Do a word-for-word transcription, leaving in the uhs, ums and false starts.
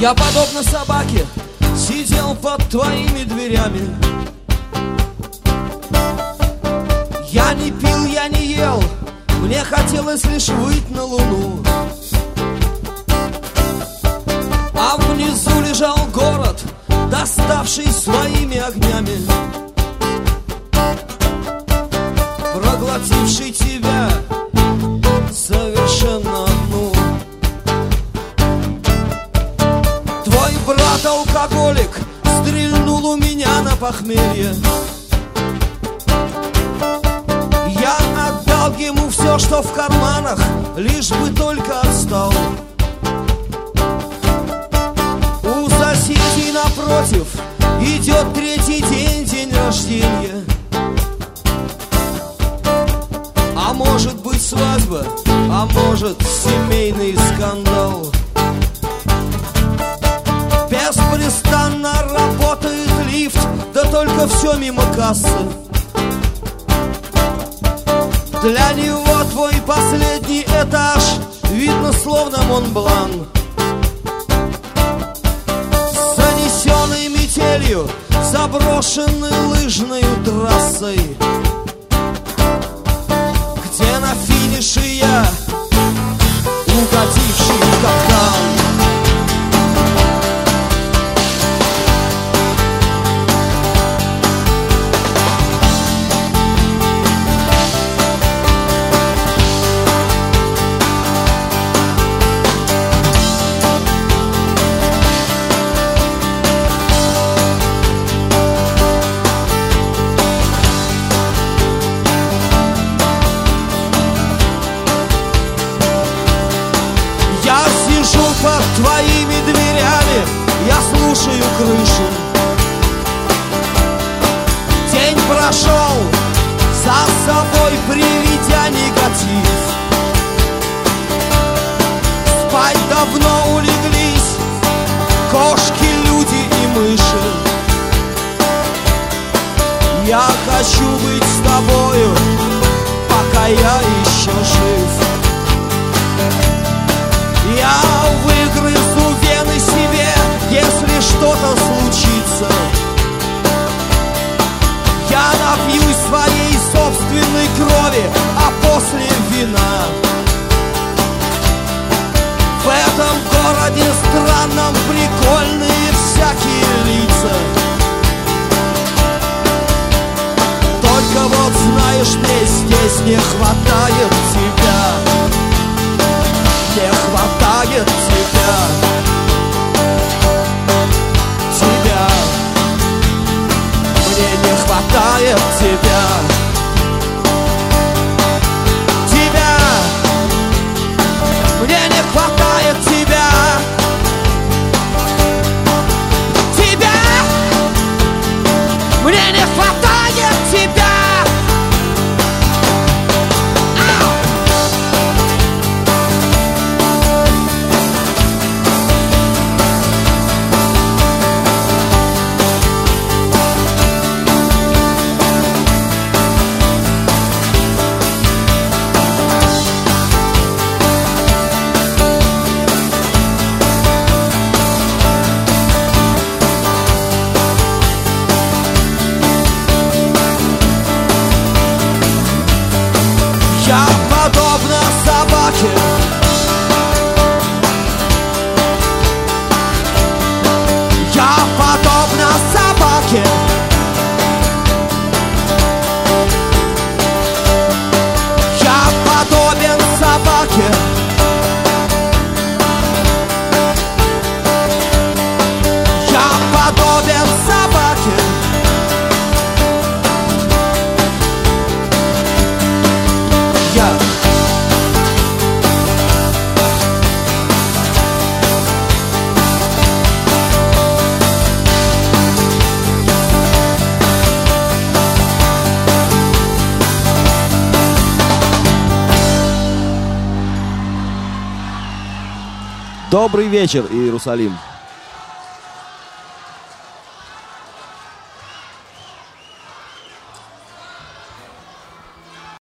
Я, подобно собаке, сидел под твоими дверями. Я не пил, я не ел, мне хотелось лишь выйти на луну. А внизу лежал город, доставший своими огнями, проглотивший тебя совершенно одну. Твой брат-алкоголик стрельнул у меня на похмелье. Я отдал ему все, что в карманах, лишь бы только отстал. У соседей напротив идет третий день, день рождения. А может быть свадьба, а может семейный скандал. Беспрестанно работает лифт, да только все мимо кассы. Для него твой последний этаж видно словно Монблан. С занесенной метелью, заброшенной лыжной трассой, где на финише я, угодивший в капкан. Под твоими дверями я слушаю крышу. День прошел, за собой приведя негатив. Спать давно улеглись кошки, люди и мыши. Я хочу быть с тобою, пока я еще жив. Я выгрызу вены себе, если что-то случится. Я напьюсь своей собственной крови, а после вина. В этом городе странном прикольные всякие лица. Только вот знаешь, мне здесь не хватает тебя. Не хватает тебя, тебя. Мне не хватает тебя, тебя. Мне не хватает тебя, тебя. Мне не хватает тебя. Я подобно собаке, я подобно собаке, я подобен собаке, я подобен собаке. Добрый вечер, Иерусалим.